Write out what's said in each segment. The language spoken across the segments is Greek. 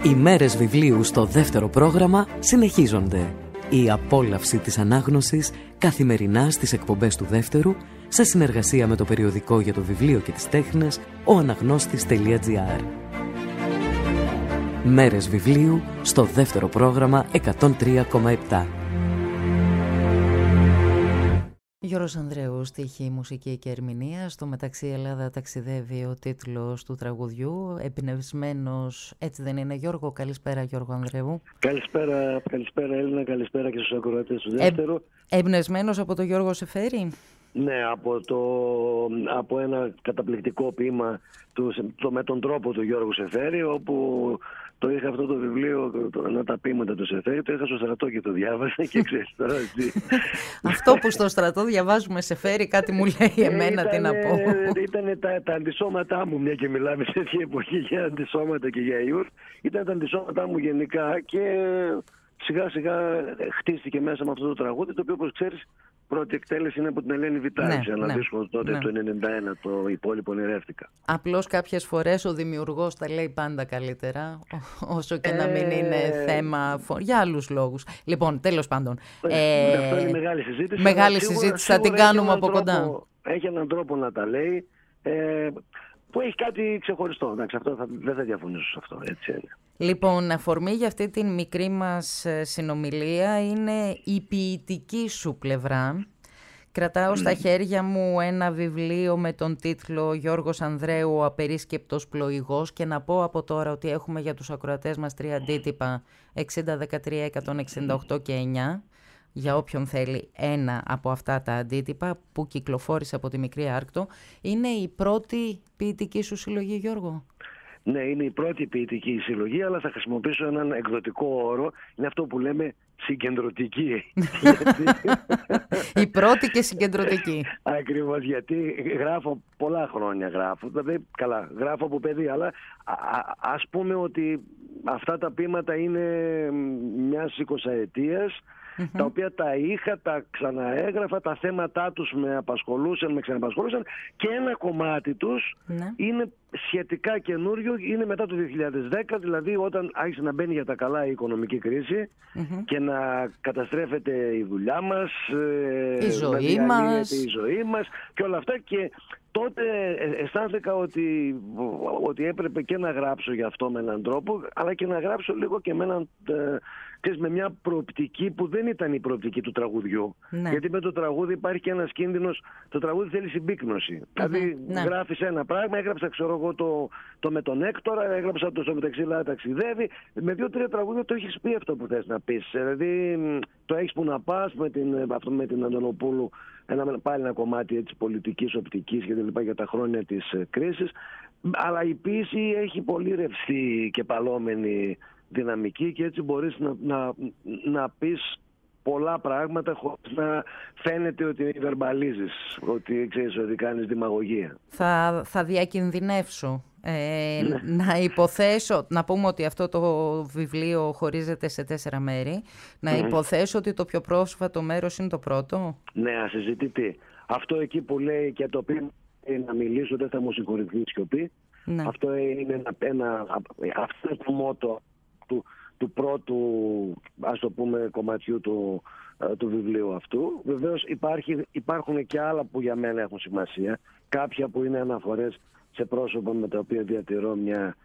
Οι μέρες βιβλίου στο δεύτερο πρόγραμμα συνεχίζονται. Η απόλαυση της ανάγνωσης καθημερινά στις εκπομπές του δεύτερου, σε συνεργασία με το περιοδικό για το βιβλίο και τις τέχνες, ο αναγνώστης.gr. Μέρες βιβλίου στο δεύτερο πρόγραμμα 103,7. Γιώργος Ανδρέου, στίχη, μουσική και ερμηνεία. Στο μεταξύ Ελλάδα ταξιδεύει ο τίτλος του τραγουδιού, εμπνευσμένος, έτσι δεν είναι Γιώργο? Καλησπέρα Γιώργο Ανδρέου. Καλησπέρα Έλληνα, καλησπέρα και στους ακροατές του δεύτερου. Εμπνευσμένος από τον Γιώργο Σεφέρη. Ναι, από ένα καταπληκτικό ποίημα με τον τρόπο του Γιώργου Σεφέρη, όπου το είχα αυτό το βιβλίο, τα ποίηματα του Σεφέρη, το είχα στο στρατό και το διάβασα και ξέρεις τώρα εσύ. Αυτό που στο στρατό διαβάζουμε Σεφέρη, κάτι μου λέει εμένα, τι να πω. Ήταν τα αντισώματά μου, μια και μιλάμε σε τέτοια εποχή για αντισώματα και για ιούς, ήταν τα αντισώματά μου γενικά και σιγά σιγά χτίστηκε μέσα με αυτό το τραγούδι, το οποίο όπως ξέρεις πρώτη εκτέλεση είναι από την Ελένη Βιτάλη, σε ένα δίσκο τότε το 1991, το «Υπόλοιπο ονειρεύτηκα». Απλώς κάποιες φορές ο δημιουργός τα λέει πάντα καλύτερα, όσο και να μην είναι θέμα για άλλους λόγους. Λοιπόν, τέλος πάντων. Αυτό είναι μεγάλη συζήτηση. Μεγάλη συζήτηση, θα την κάνουμε από κοντά. Έχει έναν τρόπο να τα λέει, που έχει κάτι ξεχωριστό. Εντάξει, δεν θα διαφωνήσω σε αυτό, έτσι είναι. Λοιπόν, αφορμή για αυτή την μικρή μας συνομιλία είναι η ποιητική σου πλευρά. Κρατάω στα χέρια μου ένα βιβλίο με τον τίτλο «Γιώργος Ανδρέου, ο απερίσκεπτος πλοηγός», και να πω από τώρα ότι έχουμε για τους ακροατές μας 3 αντίτυπα, 60, 13, 168 και 9. Για όποιον θέλει ένα από αυτά τα αντίτυπα που κυκλοφόρησε από τη Μικρή Άρκτο. Είναι η πρώτη ποιητική σου συλλογή, Γιώργο? Ναι, είναι η πρώτη ποιητική συλλογή, αλλά θα χρησιμοποιήσω έναν εκδοτικό όρο. Είναι αυτό που λέμε συγκεντρωτική. Η πρώτη και συγκεντρωτική. Ακριβώς, γιατί γράφω πολλά χρόνια. Δηλαδή, γράφω από παιδί, αλλά ας πούμε ότι αυτά τα ποίηματα είναι μιας 20ετίας, τα οποία τα ξαναέγραφα, τα θέματά τους με ξαναπασχολούσαν και ένα κομμάτι τους είναι σχετικά καινούριο, είναι μετά το 2010, δηλαδή όταν άρχισε να μπαίνει για τα καλά η οικονομική κρίση και να καταστρέφεται η δουλειά μας, η ζωή μας και όλα αυτά, και τότε αισθάνθηκα ότι έπρεπε και να γράψω γι' αυτό με έναν τρόπο, αλλά και να γράψω λίγο και με μια προοπτική που δεν ήταν η προοπτική του τραγουδιού. Ναι. Γιατί με το τραγούδι υπάρχει και ένας κίνδυνος. Το τραγούδι θέλει συμπίκνωση. Δηλαδή γράφεις ένα πράγμα, έγραψα το με τον Έκτορα, έγραψα το στο μεταξύ Ελλάδα ταξιδεύει. Με 2-3 τραγούδια το έχεις πει αυτό που θες να πεις. Δηλαδή το έχεις που να πας με την Αντωνοπούλου, πάλι ένα κομμάτι έτσι, πολιτικής, οπτικής και λοιπά για τα χρόνια της κρίσης. Αλλά η ποίηση έχει πολύ ρευστή και παλόμενη δυναμική και έτσι μπορείς να πεις πολλά πράγματα χωρίς να φαίνεται ότι βερμπαλίζεις, ότι ξέρεις ότι κάνεις δημαγωγία. Θα διακινδυνεύσω. Να υποθέσω, να πούμε ότι αυτό το βιβλίο χωρίζεται σε 4 μέρη. Να υποθέσω ότι το πιο πρόσφατο μέρος είναι το πρώτο. Ναι, ασυζητητή. Αυτό εκεί που λέει και το οποίο να μιλήσω δεν θα μου συγχωρηθεί η σιωπή. Ναι. Αυτό είναι αυτό είναι το μότο του πρώτου, ας το πούμε, κομματιού του βιβλίου αυτού. Βεβαίως υπάρχουν και άλλα που για μένα έχουν σημασία. Κάποια που είναι αναφορές σε πρόσωπα με τα οποία διατηρώ μια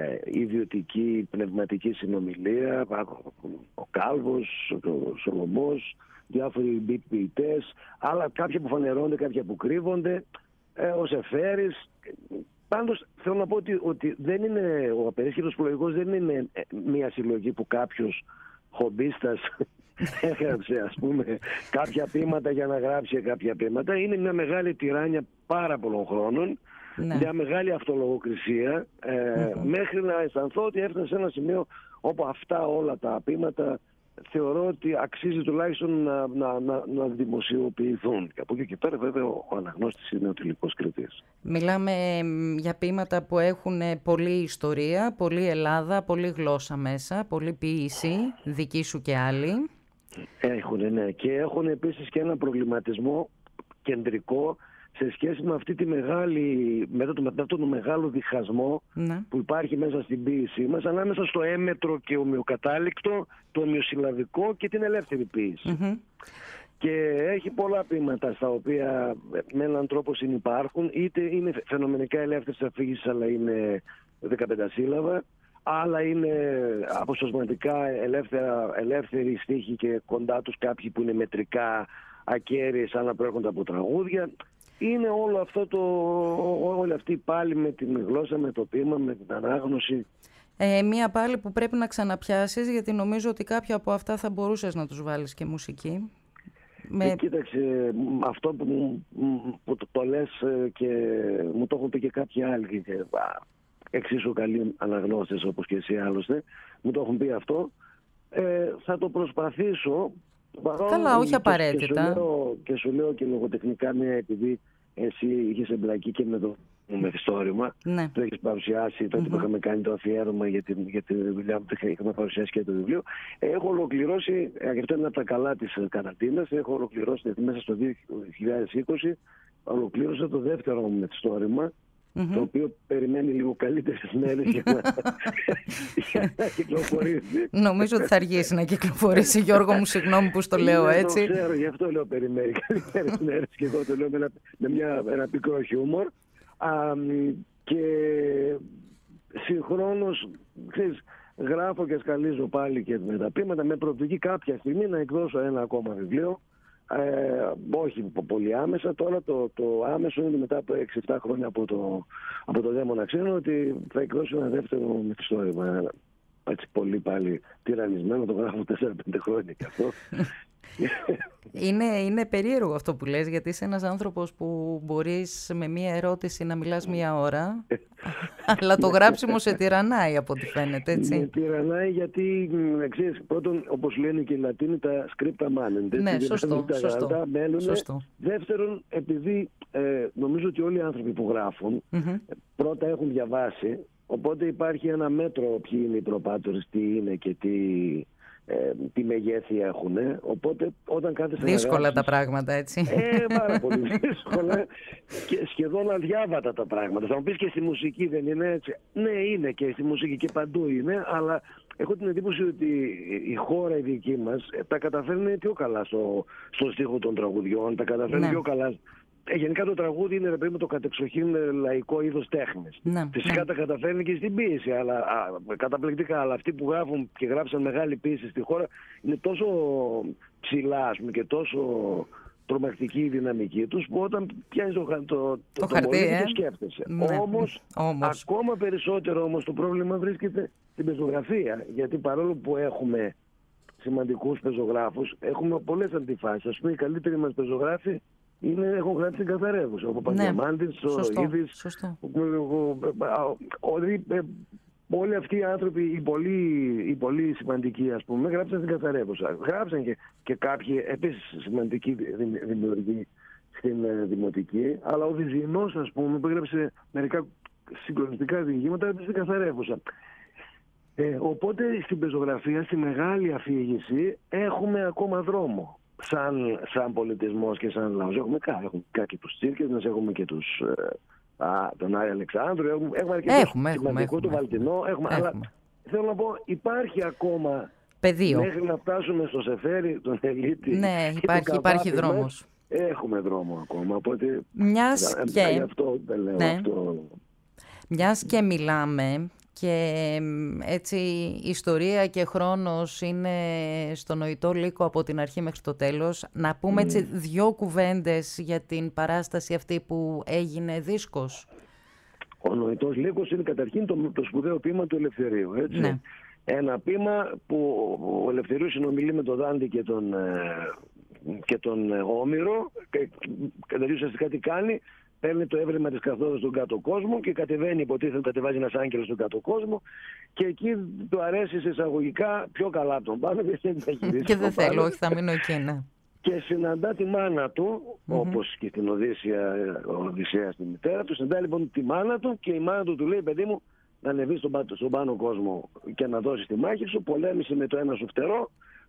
ιδιωτική πνευματική συνομιλία. Ο Κάλβος, ο Σολωμός, διάφοροι ποιητές, άλλα κάποια που φανερώνται, κάποια που κρύβονται, ο Σεφέρης. Πάντως θέλω να πω ότι δεν είναι, ο απερίσκεπτος πλοηγός δεν είναι μια συλλογή που κάποιος χομπίστας έγραψε, ας πούμε, κάποια ποίηματα για να γράψει κάποια ποίηματα. Είναι μια μεγάλη τυράννια πάρα πολλών χρόνων, μια μεγάλη αυτολογοκρισία, μέχρι να αισθανθώ ότι έφτασε σε ένα σημείο όπου αυτά όλα τα ποίηματα θεωρώ ότι αξίζει τουλάχιστον να δημοσιοποιηθούν. Και από εκεί και πέρα βέβαια ο αναγνώστης είναι ο τελικός κριτής. Μιλάμε για ποίηματα που έχουν πολλή ιστορία, πολλή Ελλάδα, πολλή γλώσσα μέσα, πολλή ποίηση, δική σου και άλλη. Έχουν, ναι. Και έχουν επίσης και ένα προβληματισμό κεντρικό σε σχέση με αυτή τη μεγάλη, με αυτό το μεγάλο διχασμό που υπάρχει μέσα στην ποίησή μας, ανάμεσα στο έμετρο και ομοιοκατάληκτο, το ομοιοσυλλαβικό και την ελεύθερη ποίηση. Και έχει πολλά ποίηματα στα οποία με έναν τρόπο συνυπάρχουν, είτε είναι φαινομενικά ελεύθερης αφήγησης αλλά είναι 15 σύλλαβα, άλλα είναι αποσπασματικά ελεύθεροι στίχοι και κοντά τους κάποιοι που είναι μετρικά ακέραιοι σαν να προέρχονται από τραγούδια. Είναι όλο αυτό όλη αυτή πάλι με την γλώσσα, με το ποίημα, με την ανάγνωση. Μία πάλι που πρέπει να ξαναπιάσεις, γιατί νομίζω ότι κάποια από αυτά θα μπορούσες να τους βάλεις και μουσική. Κοίταξε, αυτό που το λες και μου το έχουν πει και κάποιοι άλλοι, εξίσου καλοί αναγνώστες όπως και εσύ άλλωστε, μου το έχουν πει αυτό. Θα το προσπαθήσω. Καλά, όχι απαραίτητα. Και σου λέω και λογοτεχνικά, επειδή εσύ είχες εμπλακεί και με το μυθιστόρημα, το έχεις παρουσιάσει τότε που είχαμε κάνει το αφιέρωμα για τη δουλειά που είχαμε παρουσιάσει και το βιβλίο. Έχω ολοκληρώσει, αυτό είναι από τα καλά της καραντίνας, έχω ολοκληρώσει μέσα στο 2020, ολοκλήρωσα το δεύτερο μου μυθιστόρημα, το οποίο περιμένει λίγο καλύτερες μέρες για να κυκλοφορήσει. Νομίζω ότι θα αργήσει να κυκλοφορήσει, Γιώργο μου, συγγνώμη που στο λέω έτσι. Το ξέρω, γι' αυτό λέω περιμένει καλύτερες μέρες και εγώ το λέω με ένα πικρό χιούμορ. Και συγχρόνως, γράφω και σκαλίζω πάλι και με τα ποίηματα, με προοπτική κάποια στιγμή να εκδώσω ένα ακόμα βιβλίο. Όχι πολύ άμεσα. Τώρα το άμεσο είναι μετά από 6-7 χρόνια από το Δαίμονα Ξένο, ότι θα εκδώσω ένα δεύτερο μυθιστόρημα. Έτσι πολύ πάλι τυραννισμένο, το γράφω 4-5 χρόνια και αυτό. Είναι περίεργο αυτό που λες, γιατί είσαι ένας άνθρωπος που μπορείς με μία ερώτηση να μιλάς μία ώρα, αλλά το γράψιμο σε τυραννάει από ό,τι φαίνεται, έτσι. Με τυραννάει γιατί, ξέρεις, πρώτον, όπως λένε και οι Λατίνοι, τα scripta manent. Ναι, σωστό. Δεύτερον, επειδή νομίζω ότι όλοι οι άνθρωποι που γράφουν πρώτα έχουν διαβάσει, οπότε υπάρχει ένα μέτρο ποιοι είναι οι προπάτορες, τι είναι και τι μεγέθη έχουν. Οπότε όταν κάθεσαι δύσκολα να τα πράγματα, έτσι. Πάρα πολύ δύσκολα και σχεδόν αδιάβατα τα πράγματα. Θα μου πεις και στη μουσική δεν είναι έτσι. Ναι, είναι και στη μουσική και παντού είναι, αλλά έχω την εντύπωση ότι η χώρα η δική μας τα καταφέρνει πιο καλά στο στίχο των τραγουδιών, τα καταφέρνει πιο καλά. Γενικά το τραγούδι είναι το κατεξοχήν λαϊκό είδος τέχνης. Φυσικά τα καταφέρνει και στην ποίηση, αλλά καταπληκτικά. Αλλά αυτοί που γράφουν και γράψαν μεγάλη ποίηση στη χώρα είναι τόσο ψηλά, ας πούμε, και τόσο τρομακτική η δυναμική τους, που όταν πιάνεις το χαρτί το σκέφτεσαι. Όμως, ακόμα περισσότερο όμως το πρόβλημα βρίσκεται στην πεζογραφία. Γιατί παρόλο που έχουμε σημαντικούς πεζογράφους, έχουμε πολλές αντιφάσεις. Ας πούμε, οι καλύτεροι μας πεζογράφοι έχουν γράψει την Καθαρέβουσα. Ο Παπαδιαμάντης, ο Ήδης, όλοι αυτοί οι άνθρωποι, οι πολύ σημαντικοί, ας πούμε, γράψαν την Καθαρέβουσα. Γράψαν και κάποιοι επίσης σημαντικοί δημιουργοί στην δημοτική, αλλά ο Βυζινός, ας πούμε, που έγραψε μερικά συγκλονιστικά διηγήματα, έγραψε την Καθαρέβουσα. Οπότε στην πεζογραφία, στη μεγάλη αφήγηση, έχουμε ακόμα δρόμο. Σαν πολιτισμός και σαν λαός. Έχουμε και τους Τσίρκες, έχουμε και τον Άρη Αλεξάνδρου, έχουμε και το σημαντικό του Βαλτινό, αλλά θέλω να πω, υπάρχει ακόμα πεδίο. Μέχρι να φτάσουμε στο Σεφέρι, τον Ελίτη. Ναι, υπάρχει δρόμος. Έχουμε δρόμο ακόμα, οπότε γι' αυτό δεν λέω αυτό. Μιας και μιλάμε και έτσι η ιστορία και χρόνος είναι στο νοητό λύκο από την αρχή μέχρι το τέλος. Να πούμε έτσι 2 κουβέντες για την παράσταση αυτή που έγινε δίσκος. Ο νοητός λύκος είναι καταρχήν το σπουδαίο ποίημα του Ελευθερίου. Έτσι. Ναι. Ένα ποίημα που ο Ελευθερίου συνομιλεί με τον Δάντη και τον Όμηρο, και δηλαδή ουσιαστικά τι κάνει. Παίρνει το έβρεμα της καθόδου στον κάτω κόσμο και κατεβαίνει, υποτίθεται κατεβάζει ένας άγγελος στον κάτω κόσμο, και εκεί του αρέσει σε εισαγωγικά πιο καλά από τον πάνω και δεν θέλω, όχι, θα μείνω εκεί, ναι. Και συναντά τη μάνα του, όπως και στην Οδυσσέα στη μητέρα του, συναντά λοιπόν τη μάνα του και η μάνα του λέει, παιδί μου, να ανεβείς στον πάνω κόσμο και να δώσεις τη μάχη σου, πολέμησε με το ένα σου φτερό,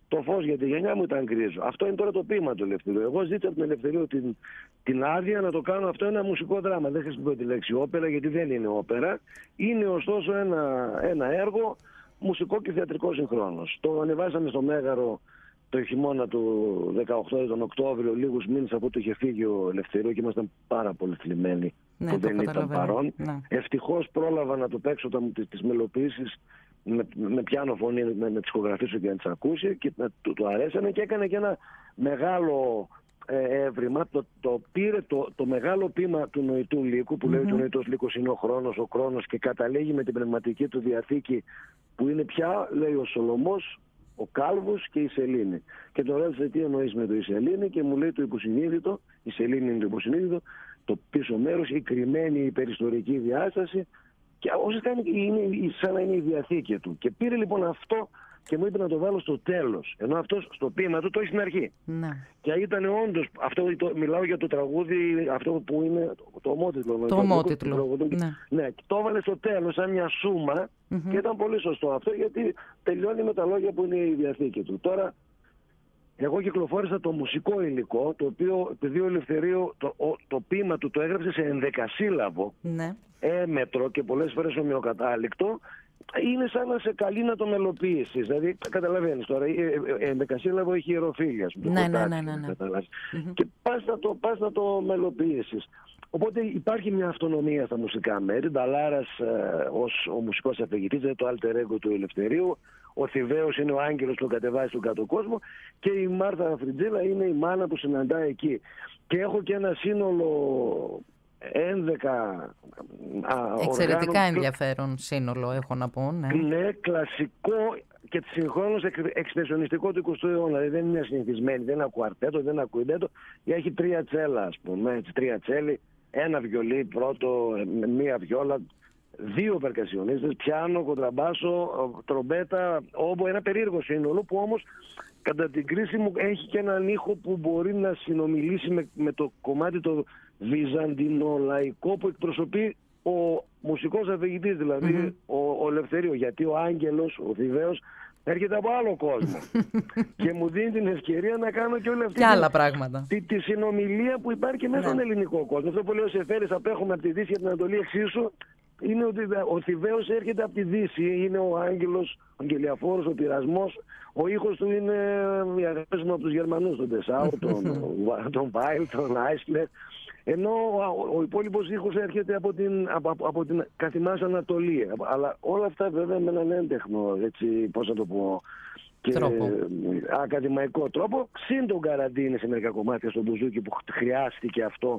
Το φως για τη γενιά μου ήταν γκρίζο. Αυτό είναι τώρα το ποίημα του Ελευθερίου. Εγώ ζήτησα από τον Ελευθερίου την άδεια να το κάνω αυτό ένα μουσικό δράμα. Δεν χρησιμοποιώ τη λέξη όπερα, γιατί δεν είναι όπερα. Είναι ωστόσο ένα έργο μουσικό και θεατρικό συγχρόνως. Το ανεβάσαμε στο Μέγαρο το χειμώνα του 18, τον Οκτώβριο, λίγους μήνες από το είχε φύγει ο Ελευθερίου και ήμασταν πάρα πολύ θλιμμένοι που δεν ήταν παρόν. Ναι. Ευτυχώς πρόλαβα να το παίξω τις μελοποιήσεις με πιάνο φωνή, με τις ηχογραφήσω και να τις ακούσει και του αρέσανε, και έκανε και ένα μεγάλο έβριμα. Το πήρε το μεγάλο ποίημα του νοητού λύκου, που λέει ότι ο νοητός λύκος είναι ο χρόνος, και καταλήγει με την πνευματική του διαθήκη, που είναι πια, λέει, ο Σολωμός, ο Κάλβος και η Σελήνη. Και τον ρώτησε τι εννοείς με το η Σελήνη, και μου λέει το υποσυνείδητο, η Σελήνη είναι το υποσυνείδητο, το πίσω μέρος, η κρυμμένη υπεριστορική διάσταση, και όσοι είναι σαν να είναι η διαθήκη του. Και πήρε λοιπόν αυτό και μου είπε να το βάλω στο τέλος. Ενώ αυτό στο ποίημα του το έχει στην αρχή. Ναι. Και ήταν όντως, μιλάω για το τραγούδι, αυτό που είναι το ομότιτλο. Το ομότιτλο. Ναι, το έβαλε στο τέλος σαν μια σούμα, και ήταν πολύ σωστό αυτό, γιατί τελειώνει με τα λόγια που είναι η διαθήκη του. Τώρα, εγώ κυκλοφόρησα το μουσικό υλικό, το οποίο, επειδή ο Ελευθερίου το ποίημα του το έγραψε σε 11σύλλαβο, έμετρο και πολλές φορές ομοιοκατάληκτο, είναι σαν να σε καλεί να το μελοποιήσεις. Δηλαδή, καταλαβαίνεις τώρα, 11σύλλαβο έχει ιεροφύλια. Ναι. Και πας να το μελοποιήσεις. Οπότε υπάρχει μια αυτονομία στα μουσικά μέρη. Νταλάρας ως ο μουσικός αφηγητής, δηλαδή το alter ego του Ελευθερίου. Ο Θηβαίος είναι ο άγγελος που κατεβάζει στον κάτω κόσμο, και η Μάρθα Αφριτζίλα είναι η μάνα που συναντάει εκεί. Και έχω και ένα σύνολο 11 εξαιρετικά ενδιαφέρον σύνολο, έχω να πω. Ναι, κλασικό και συγχρόνως εξπρεσιονιστικό του 20ου αιώνα. Δηλαδή δεν είναι συνηθισμένη, δεν είναι κουαρτέτο, δεν είναι κουιντέτο. Έχει 3 τσέλα, ας πούμε, 3 τσέλι, ένα βιολί πρώτο, μία βιόλα, 2 περκασιονίστες, πιάνο, κοντραμπάσο, τρομπέτα, όμπο, ένα περίεργο σύνολο που όμως κατά την κρίση μου έχει και έναν ήχο που μπορεί να συνομιλήσει με το κομμάτι το βυζαντινολαϊκό που εκπροσωπεί ο μουσικός αφηγητής, δηλαδή ο Ελευθερίου, γιατί ο άγγελος, ο Θηβαίος, έρχεται από άλλο κόσμο και μου δίνει την ευκαιρία να κάνω και όλα αυτά. Και άλλα πράγματα. Τη συνομιλία που υπάρχει και μέσα στον ελληνικό κόσμο. Αυτό που λέει ο Σεφέρης, απέχουμε από τη Δύση και την Ανατολή εξίσου, είναι ότι ο Θηβαίος έρχεται από τη Δύση. Είναι ο άγγελος, ο αγγελιαφόρος, ο πειρασμός. Ο ήχος του είναι οι αγάπες μου από τους Γερμανούς, τον Τεσάου, τον Βάιλ, τον Άισλερ. Ενώ ο υπόλοιπος ήχος έρχεται από την καθημάς Ανατολή. Αλλά όλα αυτά βέβαια με έναν έντεχνο, έτσι, πώς να το πω, και ακαδημαϊκό τρόπο. Συν τον Καραντίνη σε μερικά κομμάτια στο μπουζούκι που χρειάστηκε αυτό.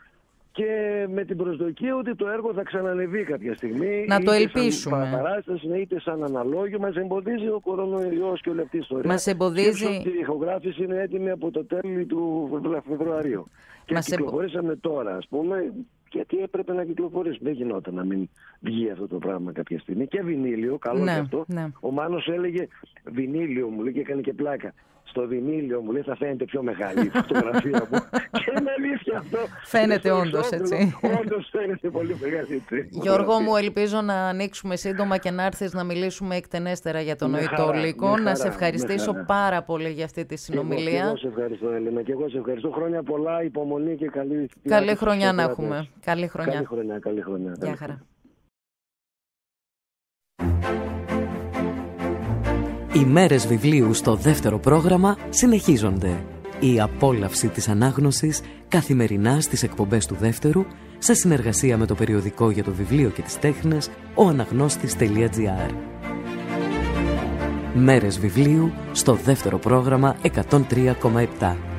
Και με την προσδοκία ότι το έργο θα ξανανεβεί κάποια στιγμή. Να το ελπίσουμε. Σαν παράσταση, είτε σαν αναλόγιο. Μας εμποδίζει ο κορονοϊός και όλη αυτή η ιστορία. Μας εμποδίζει. Η ηχογράφηση είναι έτοιμη από το τέλη του Φεβρουαρίου. Και κυκλοφορήσαμε τώρα, ας πούμε, γιατί έπρεπε να κυκλοφορήσει. Δεν γινόταν να μην βγει αυτό το πράγμα κάποια στιγμή. Και βινίλιο, καλό και αυτό. Ναι. Ο Μάνος έλεγε βινίλιο, μου λέει, και έκανε και πλάκα. Στο βινίλιο, μου λέει, θα φαίνεται πιο μεγάλη η φωτογραφία μου. Και είναι αλήθεια αυτό. Φαίνεται όντως, έτσι. Όντως φαίνεται πολύ μεγάλη, έτσι. Γιώργο μου, ελπίζω να ανοίξουμε σύντομα και να έρθεις να μιλήσουμε εκτενέστερα για τον νοητό λύκο. Να σε ευχαριστήσω πάρα πολύ για αυτή τη συνομιλία. Και εγώ σε ευχαριστώ, Έλληνα. Και εγώ σε ευχαριστώ. Χρόνια πολλά, υπομονή και καλή χρονιά να έχουμε. Καλή χρονιά. Καλή χρονιά. Γεια χαρά. Οι μέρες βιβλίου στο δεύτερο πρόγραμμα συνεχίζονται. Η απόλαυση της ανάγνωσης καθημερινά στις εκπομπές του δεύτερου, σε συνεργασία με το περιοδικό για το βιβλίο και τις τέχνες oanagnostis.gr. Μέρες βιβλίου στο δεύτερο πρόγραμμα 103,7.